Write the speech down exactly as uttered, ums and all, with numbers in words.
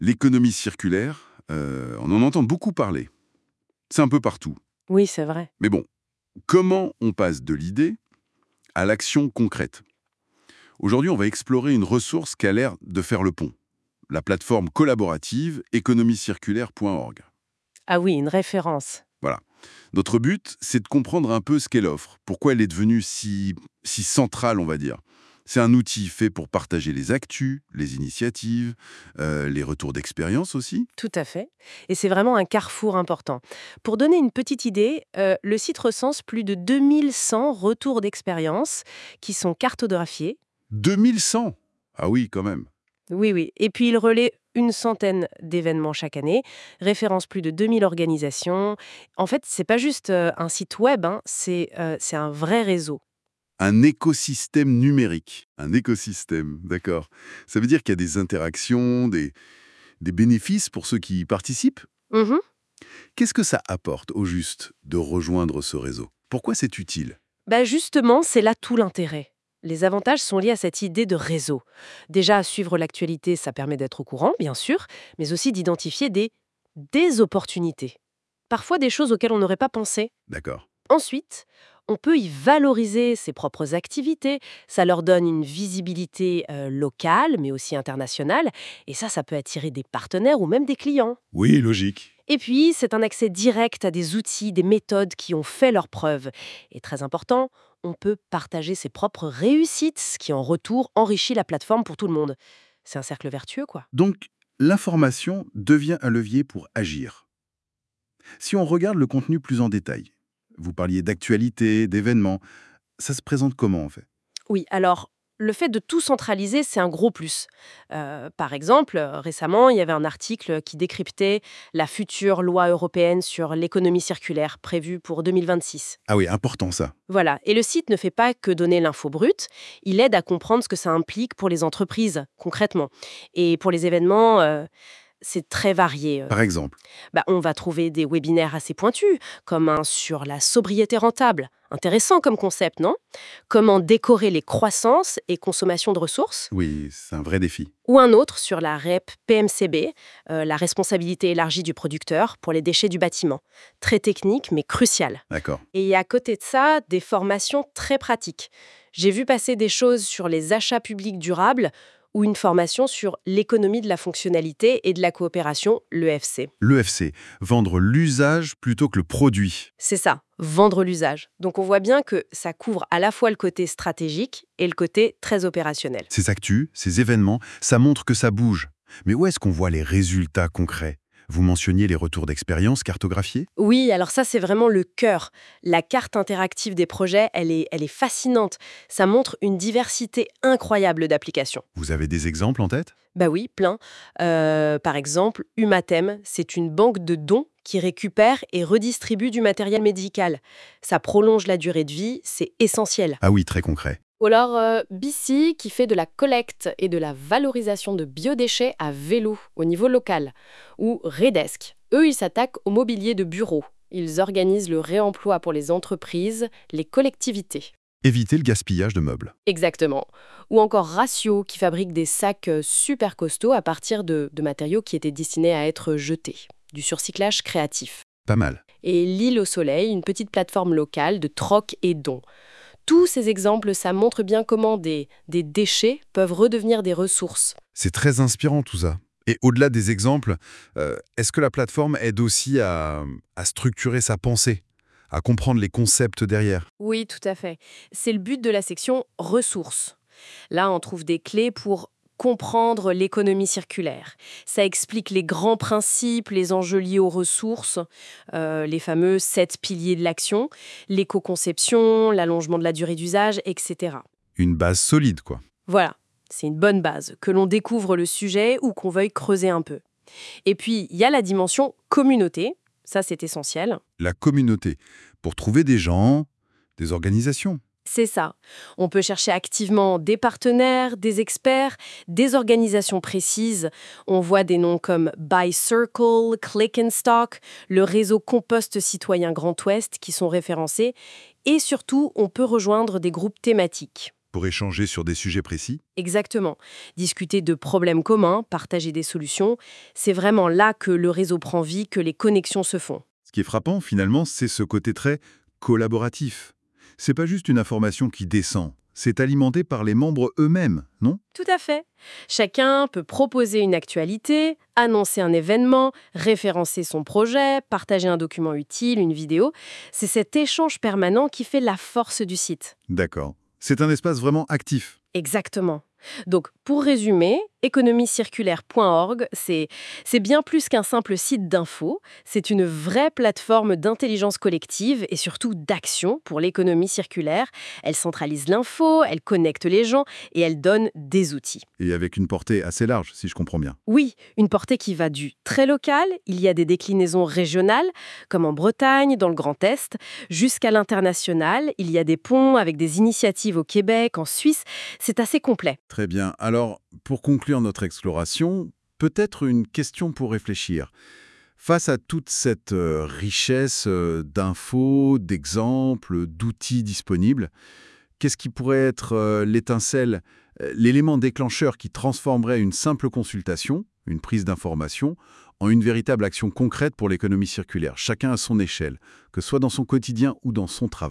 L'économie circulaire, euh, on en entend beaucoup parler. C'est un peu partout. Oui, c'est vrai. Mais bon, comment on passe de l'idée à l'action concrète? Aujourd'hui, on va explorer une ressource qui a l'air de faire le pont. La plateforme collaborative économie circulaire point org. Ah oui, une référence. Voilà. Notre but, c'est de comprendre un peu ce qu'elle offre, pourquoi elle est devenue si, si centrale, on va dire. C'est un outil fait pour partager les actus, les initiatives, euh, les retours d'expérience aussi. Tout à fait. Et c'est vraiment un carrefour important. Pour donner une petite idée, euh, le site recense plus de deux mille cent retours d'expérience qui sont cartographiés. deux mille cent. Ah oui, quand même. Oui, oui. Et puis il relaie une centaine d'événements chaque année, référence plus de deux mille organisations. En fait, c'est pas juste euh, un site web, hein, c'est euh, c'est un vrai réseau. Un écosystème numérique. Un écosystème, d'accord. Ça veut dire qu'il y a des interactions, des, des bénéfices pour ceux qui y participent. Mhm. Qu'est-ce que ça apporte au juste de rejoindre ce réseau? Pourquoi c'est utile? Bah justement, c'est là tout l'intérêt. Les avantages sont liés à cette idée de réseau. Déjà, suivre l'actualité, ça permet d'être au courant, bien sûr, mais aussi d'identifier des, des opportunités. Parfois des choses auxquelles on n'aurait pas pensé. D'accord. Ensuite, on peut y valoriser ses propres activités. Ça leur donne une visibilité euh, locale, mais aussi internationale. Et ça, ça peut attirer des partenaires ou même des clients. Oui, logique. Et puis, c'est un accès direct à des outils, des méthodes qui ont fait leurs preuves. Et très important, on peut partager ses propres réussites, ce qui en retour enrichit la plateforme pour tout le monde. C'est un cercle vertueux, quoi. Donc, l'information devient un levier pour agir. Si on regarde le contenu plus en détail, vous parliez d'actualité, d'événements, ça se présente comment en fait? Oui, alors le fait de tout centraliser, c'est un gros plus. Euh, par exemple, euh, récemment, il y avait un article qui décryptait la future loi européenne sur l'économie circulaire prévue pour deux mille vingt-six. Ah oui, important ça. Voilà, et le site ne fait pas que donner l'info brute, il aide à comprendre ce que ça implique pour les entreprises, concrètement. Et pour les événements, euh, c'est très varié. Par exemple. Bah, on va trouver des webinaires assez pointus, comme un sur la sobriété rentable. Intéressant comme concept, non? Comment décorer les croissances et consommations de ressources? Oui, c'est un vrai défi. Ou un autre sur la R E P P M C B, euh, la responsabilité élargie du producteur pour les déchets du bâtiment. Très technique, mais crucial. D'accord. Et il y a à côté de ça, des formations très pratiques. J'ai vu passer des choses sur les achats publics durables ou une formation sur l'économie de la fonctionnalité et de la coopération, l'E F C. L'E F C, vendre l'usage plutôt que le produit. C'est ça, vendre l'usage. Donc on voit bien que ça couvre à la fois le côté stratégique et le côté très opérationnel. Ces actus, ces événements, ça montre que ça bouge. Mais où est-ce qu'on voit les résultats concrets? Vous mentionniez les retours d'expérience cartographiés? Oui, alors ça c'est vraiment le cœur. La carte interactive des projets, elle est, elle est fascinante. Ça montre une diversité incroyable d'applications. Vous avez des exemples en tête? Bah oui, plein. Euh, par exemple, Humatem, c'est une banque de dons qui récupère et redistribue du matériel médical. Ça prolonge la durée de vie, c'est essentiel. Ah oui, très concret. Ou alors euh, B C qui fait de la collecte et de la valorisation de biodéchets à vélo au niveau local. Ou Redesk. Eux, ils s'attaquent au mobilier de bureau. Ils organisent le réemploi pour les entreprises, les collectivités. Éviter le gaspillage de meubles. Exactement. Ou encore Ratio qui fabrique des sacs euh, super costauds à partir de, de matériaux qui étaient destinés à être jetés. Du surcyclage créatif. Pas mal. Et L'Île au Soleil, une petite plateforme locale de troc et dons. Tous ces exemples, ça montre bien comment des, des déchets peuvent redevenir des ressources. C'est très inspirant tout ça. Et au-delà des exemples, euh, est-ce que la plateforme aide aussi à, à structurer sa pensée, à comprendre les concepts derrière? Oui, tout à fait. C'est le but de la section ressources. Là, on trouve des clés pour comprendre l'économie circulaire. Ça explique les grands principes, les enjeux liés aux ressources, euh, les fameux sept piliers de l'action, l'éco-conception, l'allongement de la durée d'usage, et cetera. Une base solide, quoi. Voilà, c'est une bonne base, que l'on découvre le sujet ou qu'on veuille creuser un peu. Et puis, il y a la dimension communauté, ça c'est essentiel. La communauté, pour trouver des gens, des organisations. C'est ça. On peut chercher activement des partenaires, des experts, des organisations précises. On voit des noms comme BuyCircle, Click and Stock, le réseau Compost Citoyen Grand Ouest qui sont référencés. Et surtout, on peut rejoindre des groupes thématiques. Pour échanger sur des sujets précis? Exactement. Discuter de problèmes communs, partager des solutions, c'est vraiment là que le réseau prend vie, que les connexions se font. Ce qui est frappant, finalement, c'est ce côté très collaboratif. C'est pas juste une information qui descend, c'est alimenté par les membres eux-mêmes, non? Tout à fait. Chacun peut proposer une actualité, annoncer un événement, référencer son projet, partager un document utile, une vidéo. C'est cet échange permanent qui fait la force du site. D'accord. C'est un espace vraiment actif. Exactement. Donc, pour résumer, économie circulaire point org, c'est c'est bien plus qu'un simple site d'info, c'est une vraie plateforme d'intelligence collective et surtout d'action pour l'économie circulaire. Elle centralise l'info, elle connecte les gens et elle donne des outils. Et avec une portée assez large, si je comprends bien. Oui, une portée qui va du très local, il y a des déclinaisons régionales, comme en Bretagne, dans le Grand Est, jusqu'à l'international, il y a des ponts avec des initiatives au Québec, en Suisse, c'est assez complet. Très bien. Alors, pour conclure notre exploration, peut-être une question pour réfléchir. Face à toute cette euh, richesse euh, d'infos, d'exemples, d'outils disponibles, qu'est-ce qui pourrait être euh, l'étincelle, euh, l'élément déclencheur qui transformerait une simple consultation, une prise d'information, en une véritable action concrète pour l'économie circulaire, chacun à son échelle, que ce soit dans son quotidien ou dans son travail?